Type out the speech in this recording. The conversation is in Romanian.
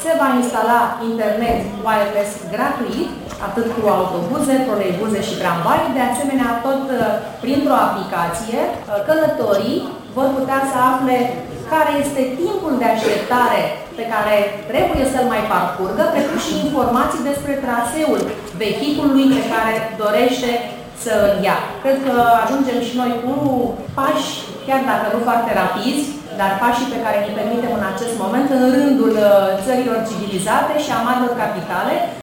se va instala internet wireless gratuit, atât cu autobuze, troleibuze și tramvai. De asemenea, tot printr-o aplicație, călătorii vor putea să afle care este timpul de așteptare pe care trebuie să-l mai parcurgă, precum și informații despre traseul vehiculului pe care dorește să îl ia. Cred că ajungem și noi cu pași, chiar dacă nu foarte rapizi, dar pașii pe care îi permitem în acest moment în rândul țărilor civilizate și a marilor capitale.